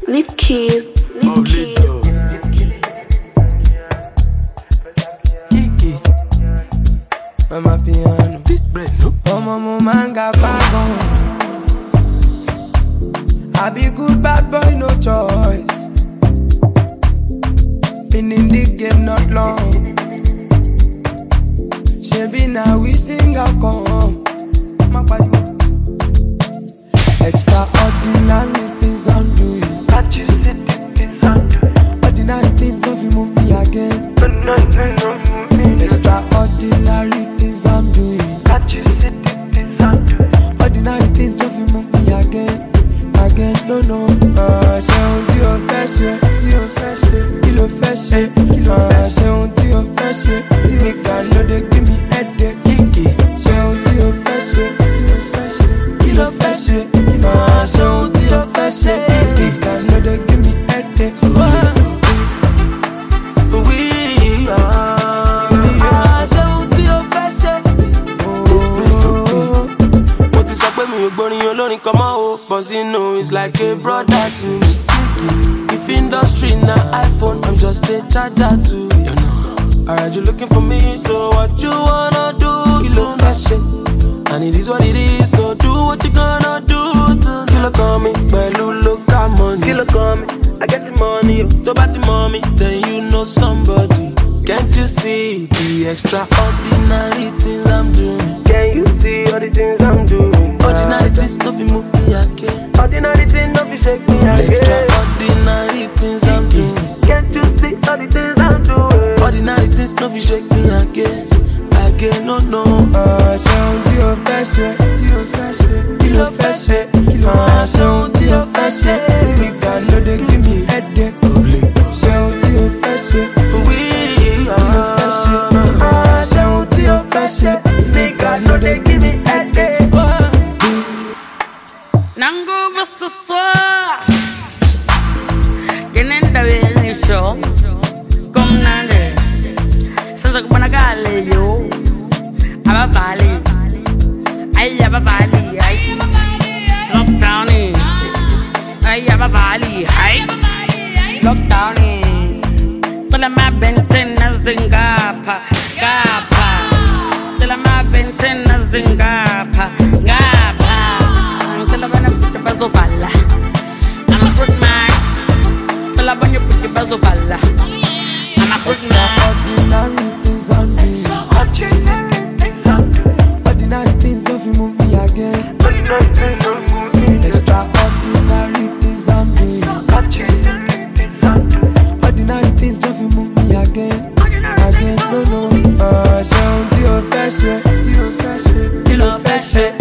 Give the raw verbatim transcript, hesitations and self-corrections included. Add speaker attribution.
Speaker 1: Leave keys. Leave keys.
Speaker 2: Kiki. I'm a piano. This bread, no. Oh, mama, manga, bagon. I be good bad boy, no choice. Been in the game not long. Shebi now we sing a come. Extraordinary things I'm doing.
Speaker 3: But you said the things I'm doing.
Speaker 2: Ordinary things don't fi move me again.
Speaker 3: But no, no, no, no.
Speaker 2: Extraordinary things I'm doing.
Speaker 3: But you said the things I'm doing.
Speaker 2: Ordinary things don't fi move me again. Again, no, no. Ah, ṣe ohun tí o fẹ́ ṣe, tí o fẹ́ ṣe, kí ló fẹ́ ṣe, kí ló fẹ́ ṣe. Ṣe ohun tí o fẹ́ ṣe, nìkan ló dé give me headache. Kiki. Ṣe ohun tí o fẹ́ ṣe, tí o fẹ́ ṣe, kí ló fẹ́ ṣe. Ah, ṣe ohun tí o fẹ́ ṣe, nìkan ló dé give me headache.
Speaker 4: We are. Ah, ṣe ohun tí o fẹ́ ṣe. Mo ti sọ pé mi ò gbórin olórin kan mọ́ o, but you know it's like a brother to me. If industry na iPhone, I'm just a charger to you know. Alright, you looking for me, so what you wanna do? Kilo fashion, and it is what it is. So do what you gonna do. Kilo coming, pẹ̀lú local money.
Speaker 3: Kilo coming, I get the money.
Speaker 4: Tó bá ti mọ̀ mi, then you know somebody. Can't you see the extraordinary things I'm doing?
Speaker 3: Can you see all the things I'm doing?
Speaker 4: Ordinary things no be move me again.
Speaker 3: Ordinary things no be shake me again.
Speaker 4: Extraordinary things I'm doing.
Speaker 3: Can't you see all the things I'm doing?
Speaker 4: Ordinary things no be shake me again. Again, no, no.
Speaker 2: Ah, ṣe ohun tí o fẹ́ ṣe, tí o fẹ́ ṣe, kí ló fẹ́ ṣe. Ah, ṣe ohun tí o fẹ́ ṣe, nìkan ló dé give me headache. Ṣe ohun tí o fẹ́ ṣe,
Speaker 4: We
Speaker 2: kí ló fẹ́ ṣe.
Speaker 4: are.
Speaker 2: Ah, ṣe ohun tí o fẹ́ ṣe, nìkan ló dé give me headache.
Speaker 5: Nango versus soir. Tienen da bien show. Come nale. Sasa kumana gale yo. Aba valley. Ay aba valley. Ay lockdown. Ay aba valley. Ay lockdown. Tala ma benten na zingapa. Gapa. Tala ma benten na zingapa. Gapa. Bazovala. I'm a good man. Tell about you put your bazovala. I'm a good man.
Speaker 2: Ordinary things I'm doing.
Speaker 3: Ordinary things I'm doing.
Speaker 2: Ordinary things don't fi move me again.
Speaker 3: Ordinary things don't move me.
Speaker 2: Extraordinary things I'm doing.
Speaker 3: Ordinary things I'm doing.
Speaker 2: Ordinary things don't fi move me again. Again, no, no. Ah, ṣe ohun tí o fẹ́ ṣe, tí o fẹ́ ṣe, kí ló fẹ́ ṣe.